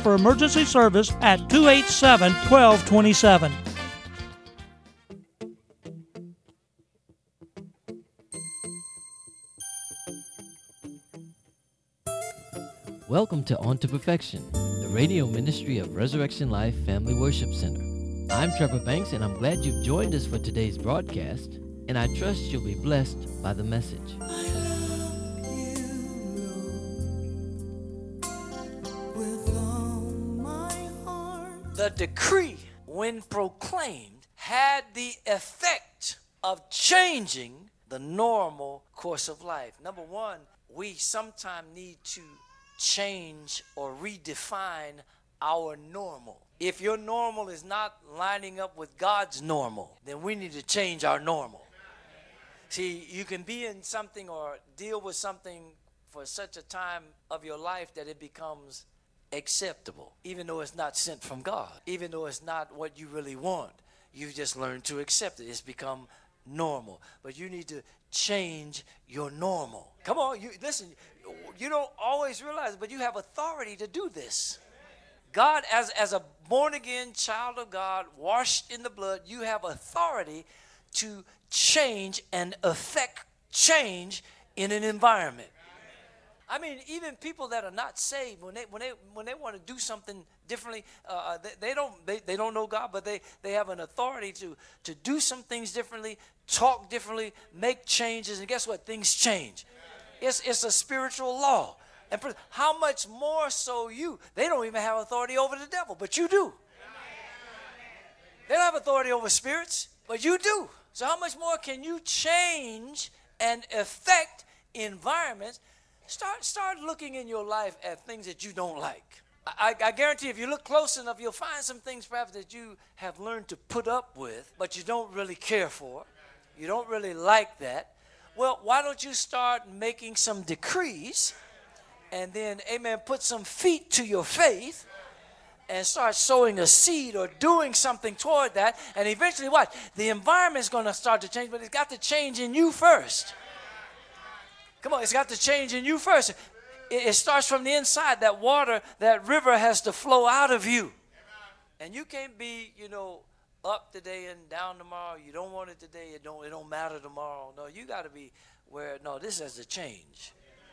for emergency service at 287-1227. Welcome to On to Perfection, the radio ministry of Resurrection Life Family Worship Center. I'm Trevor Banks, and I'm glad you've joined us for today's broadcast, and I trust you'll be blessed by the message. The decree, when proclaimed, had the effect of changing the normal course of life. Number one, we sometimes need to change or redefine our normal. If your normal is not lining up with God's normal, then we need to change our normal. See, you can be in something or deal with something for such a time of your life that it becomes acceptable, even though it's not sent from God, even though it's not what you really want. You've just learned to accept it. It's become normal. But you need to change your normal. Come on, listen, you don't always realize it, but you have authority to do this. God, as a born-again child of God, washed in the blood, you have authority to change and affect change in an environment. I mean, even people that are not saved, when they want to do something differently, they don't know God, but they have an authority to do some things differently, talk differently, make changes, and guess what? Things change. It's a spiritual law. And how much more so you? They don't even have authority over the devil, but you do. They don't have authority over spirits, but you do. So how much more can you change and affect environments? Start looking in your life at things that you don't like. I guarantee if you look close enough, you'll find some things perhaps that you have learned to put up with, but you don't really care for. You don't really like that. Well, why don't you start making some decrees and then, amen, put some feet to your faith and start sowing a seed or doing something toward that. And eventually what? The environment's going to start to change, but it's got to change in you first. Come on, it's got to change in you first. It starts from the inside. That water, that river has to flow out of you. And you can't be, up today and down tomorrow. You don't want it today. It don't matter tomorrow. No, you got to be where, no, this has to change.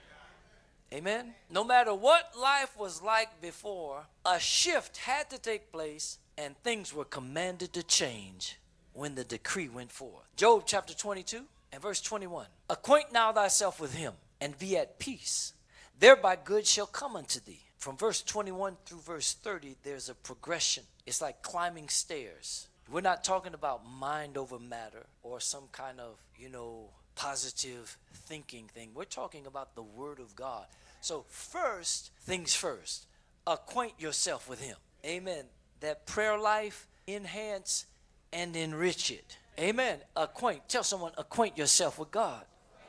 Amen? No matter what life was like before, a shift had to take place and things were commanded to change when the decree went forth. Job chapter 22 and verse 21. Acquaint now thyself with him and be at peace. Thereby good shall come unto thee. From verse 21 through verse 30, there's a progression. It's like climbing stairs. We're not talking about mind over matter or some kind of, positive thinking thing. We're talking about the Word of God. So first, things first. Acquaint yourself with him. Amen. That prayer life, enhance and enrich it. Amen. Acquaint. Tell someone, acquaint yourself with God.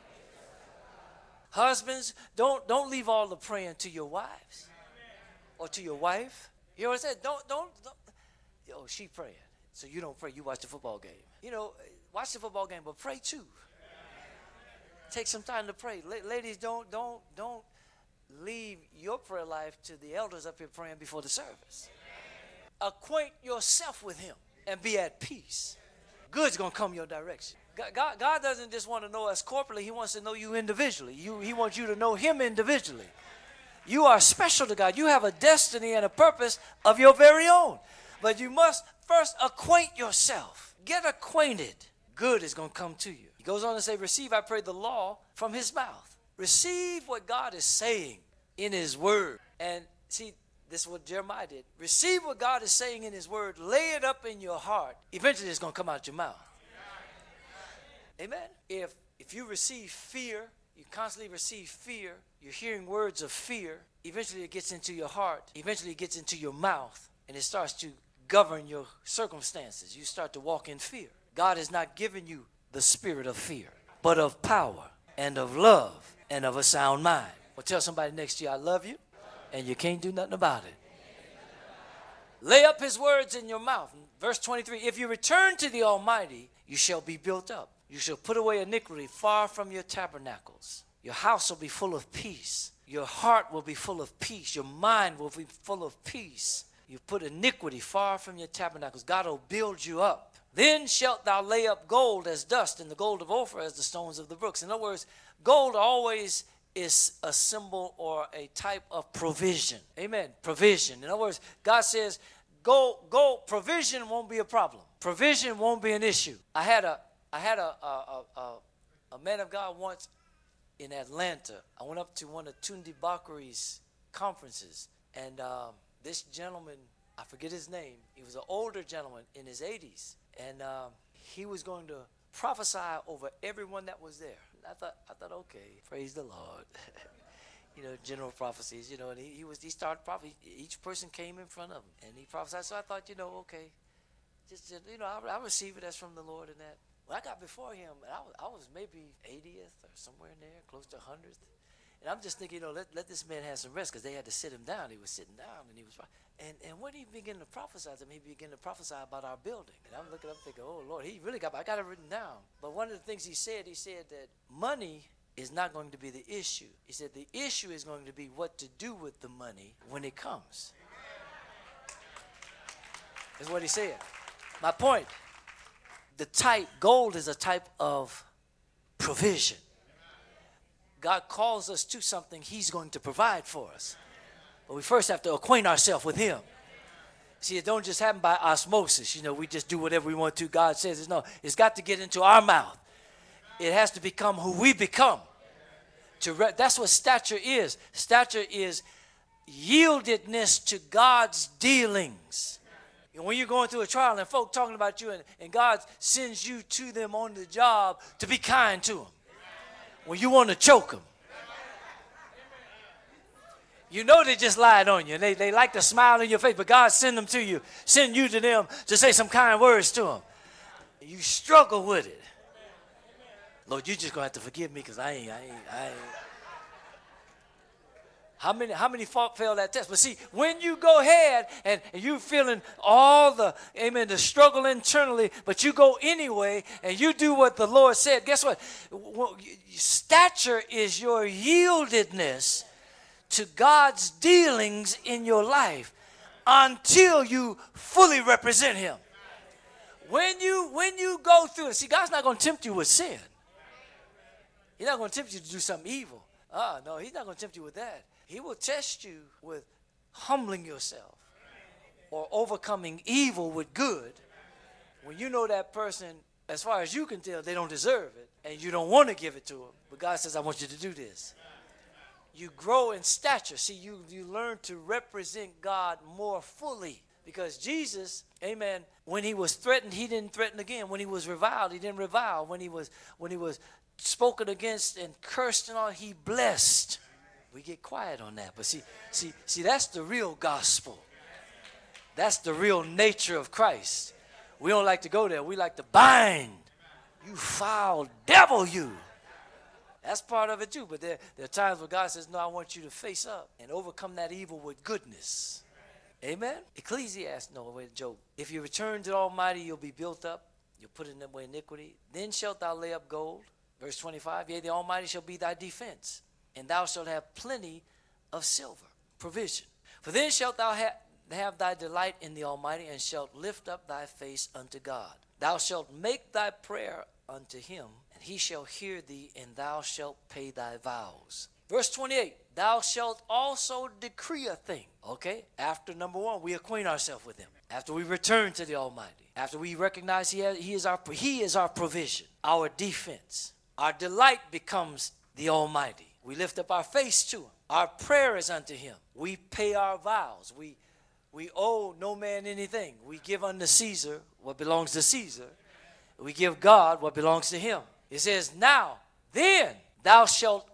Husbands, don't leave all the praying to your wives or to your wife. You know what I said? Don't. Oh, she praying, so you don't pray. You watch the football game. Watch the football game, but pray too. Take some time to pray. Ladies, don't leave your prayer life to the elders up here praying before the service. Acquaint yourself with him and be at peace. Good's going to come your direction. God doesn't just want to know us corporately. He wants to know you individually. He wants you to know him individually. You are special to God. You have a destiny and a purpose of your very own. But you must first acquaint yourself. Get acquainted. Good is going to come to you. He goes on to say, receive, I pray, the law from his mouth. Receive what God is saying in his word. And see, this is what Jeremiah did. Receive what God is saying in his word. Lay it up in your heart. Eventually it's going to come out your mouth. Amen. If you receive fear, you constantly receive fear, you're hearing words of fear, eventually it gets into your heart, eventually it gets into your mouth, and it starts to govern your circumstances. You start to walk in fear. God has not given you the spirit of fear, but of power and of love and of a sound mind. Well, tell somebody next to you, I love you, and you can't do nothing about it. Lay up his words in your mouth. Verse 23, if you return to the Almighty, you shall be built up. You shall put away iniquity far from your tabernacles. Your house will be full of peace. Your heart will be full of peace. Your mind will be full of peace. You put iniquity far from your tabernacles. God will build you up. Then shalt thou lay up gold as dust, and the gold of Ophir as the stones of the brooks. In other words, gold always is a symbol or a type of provision. Amen. Provision. In other words, God says, gold provision won't be a problem. Provision won't be an issue. I had a man of God once in Atlanta. I went up to one of Tunde Bakari's conferences, and this gentleman, I forget his name, he was an older gentleman in his 80s, and he was going to prophesy over everyone that was there. I thought, okay, praise the Lord. General prophecies, and he started prophesying. Each person came in front of him, and he prophesied. So I thought, okay, just I receive it as from the Lord and that. When I got before him, and I was maybe 80th or somewhere in there, close to 100th. And I'm just thinking, let this man have some rest, because they had to sit him down. He was sitting down, and he was, and when he began to prophesy to me, he began to prophesy about our building. And I'm looking up thinking, oh, Lord, I got it written down. But one of the things he said that money is not going to be the issue. He said the issue is going to be what to do with the money when it comes. That's what he said. My point, gold is a type of provision. God calls us to something he's going to provide for us. But we first have to acquaint ourselves with him. See, it don't just happen by osmosis. We just do whatever we want to. God says, no, it's got to get into our mouth. It has to become who we become. That's what stature is. Stature is yieldedness to God's dealings. When you're going through a trial and folk talking about you, and God sends you to them on the job to be kind to them. When you want to choke them. They just lied on you. They like to smile in your face, but God send you to them to say some kind words to them. You struggle with it. Lord, you just going to have to forgive me, because I ain't. How many failed that test? But see, when you go ahead and you feeling all the struggle internally, but you go anyway and you do what the Lord said, guess what? Stature is your yieldedness to God's dealings in your life until you fully represent him. When you go through it, see, God's not going to tempt you with sin. He's not going to tempt you to do something evil. No, he's not going to tempt you with that. He will test you with humbling yourself or overcoming evil with good. When you know that person, as far as you can tell, they don't deserve it, and you don't want to give it to them. But God says, I want you to do this. You grow in stature. See, you learn to represent God more fully. Because Jesus, amen, when he was threatened, he didn't threaten again. When he was reviled, he didn't revile. When he was spoken against and cursed and all, he blessed. We get quiet on that. But see, that's the real gospel. That's the real nature of Christ. We don't like to go there. We like to bind. You foul devil, you. That's part of it too. But there are times where God says, no, I want you to face up and overcome that evil with goodness. Amen? Ecclesiastes, Job. If you return to the Almighty, you'll be built up. You'll put in away iniquity. Then shalt thou lay up gold. Verse 25, yea, the Almighty shall be thy defense, and thou shalt have plenty of silver, provision. For then shalt thou have thy delight in the Almighty, and shalt lift up thy face unto God. Thou shalt make thy prayer unto him, and he shall hear thee, and thou shalt pay thy vows. Verse 28, thou shalt also decree a thing. Okay, after number one, we acquaint ourselves with him. After we return to the Almighty. After we recognize he is our provision, our defense. Our delight becomes the Almighty. We lift up our face to him. Our prayer is unto him. We pay our vows. We owe no man anything. We give unto Caesar what belongs to Caesar. We give God what belongs to him. It says, now, then, thou shalt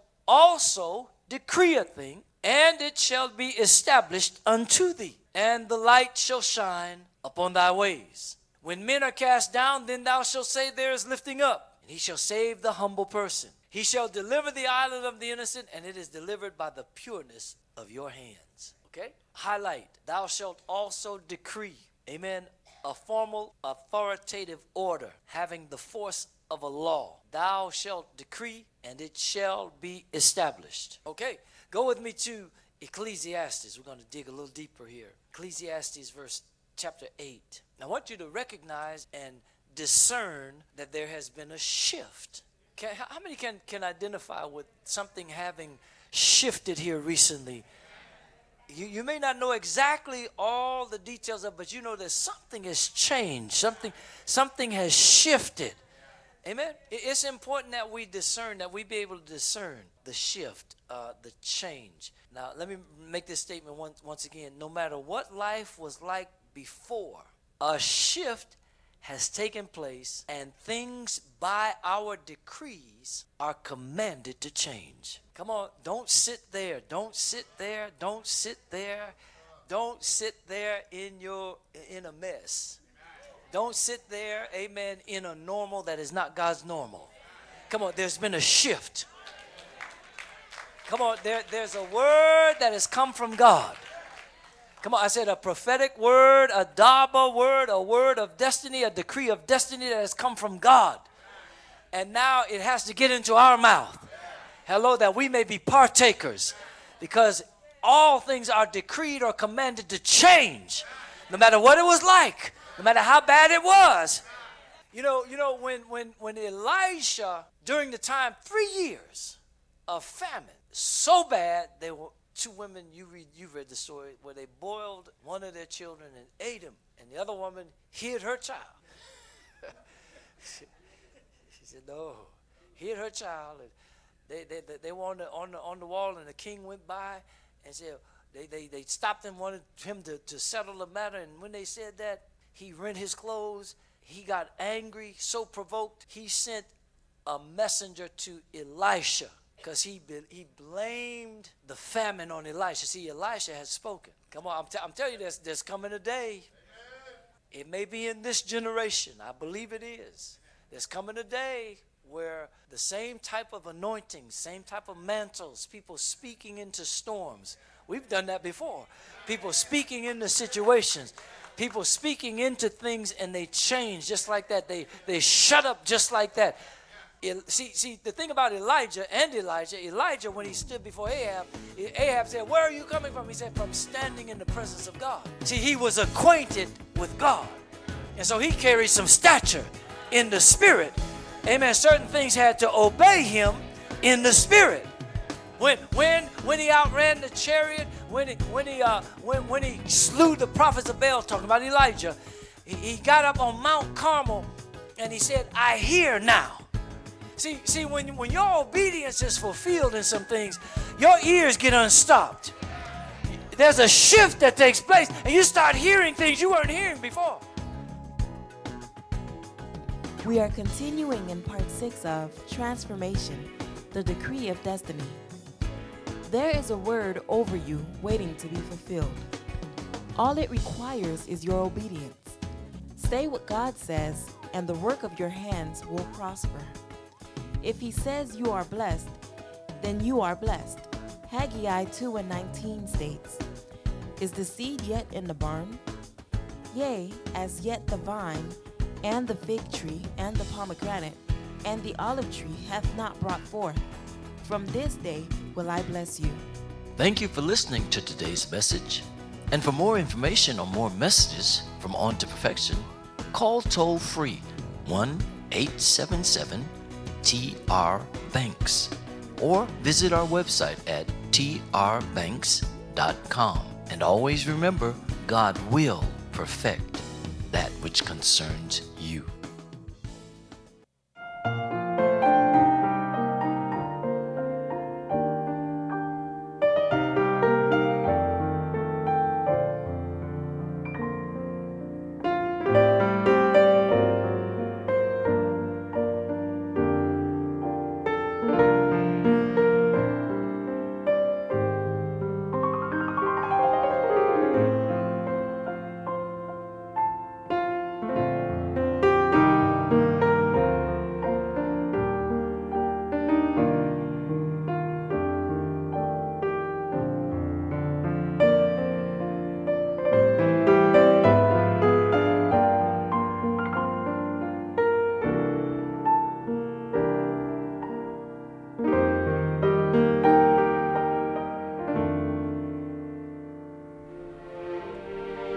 also decree a thing, and it shall be established unto thee, and the light shall shine upon thy ways. When men are cast down, then thou shalt say, there is lifting up. He shall save the humble person. He shall deliver the island of the innocent, and it is delivered by the pureness of your hands. Okay? Highlight. Thou shalt also decree. Amen. A formal, authoritative order having the force of a law. Thou shalt decree, and it shall be established. Okay? Go with me to Ecclesiastes. We're going to dig a little deeper here. Ecclesiastes chapter 8. I want you to recognize and discern that there has been a shift. How many can identify with something having shifted here recently? You may not know exactly all the details of it, but you know that something has changed. Something has shifted. Amen. It's important that we discern, that we be able to discern the shift, the change. Now, let me make this statement once again. No matter what life was like before, a shift has taken place, and things by our decrees are commanded to change. Come on, don't sit there. Don't sit there. Don't sit there. Don't sit there in a mess. Don't sit there, amen, in a normal that is not God's normal. Come on, there's been a shift. Come on, there's a word that has come from God. Come on, I said a prophetic word, a Daba word, a word of destiny, a decree of destiny that has come from God. And now it has to get into our mouth. Hello, that we may be partakers. Because all things are decreed or commanded to change. No matter what it was like. No matter how bad it was. You know, when Elisha, during the time, 3 years of famine, so bad, they were two women, you read the story, where they boiled one of their children and ate him, and the other woman hid her child. She said, no, hid her child. And they were on the wall, and the king went by and said, they stopped and wanted him to settle the matter, and when they said that, he rent his clothes. He got angry, so provoked, he sent a messenger to Elisha. Because he blamed the famine on Elisha. See, Elisha has spoken. Come on, I'm telling you, there's coming a day. Amen. It may be in this generation. I believe it is. There's coming a day where the same type of anointing, same type of mantles, people speaking into storms. We've done that before. People speaking into situations. People speaking into things, and they change just like that. They shut up just like that. See, the thing about Elijah, when he stood before Ahab said, where are you coming from? He said, from standing in the presence of God. See, he was acquainted with God. And so he carried some stature in the spirit. Amen. Certain things had to obey him in the spirit. When he outran the chariot, when he slew the prophets of Baal, talking about Elijah, he got up on Mount Carmel and he said, I hear now. See, when your obedience is fulfilled in some things, your ears get unstopped. There's a shift that takes place, and you start hearing things you weren't hearing before. We are continuing in part 6 of Transformation, the Decree of Destiny. There is a word over you waiting to be fulfilled. All it requires is your obedience. Say what God says, and the work of your hands will prosper. If he says you are blessed, then you are blessed. Haggai 2:19 states, is the seed yet in the barn? Yea, as yet the vine, and the fig tree, and the pomegranate, and the olive tree hath not brought forth. From this day will I bless you. Thank you for listening to today's message. And for more information or more messages from On to Perfection, call toll free 1-877-TR-BANKS or visit our website at trbanks.com. And always remember, God will perfect that which concerns you.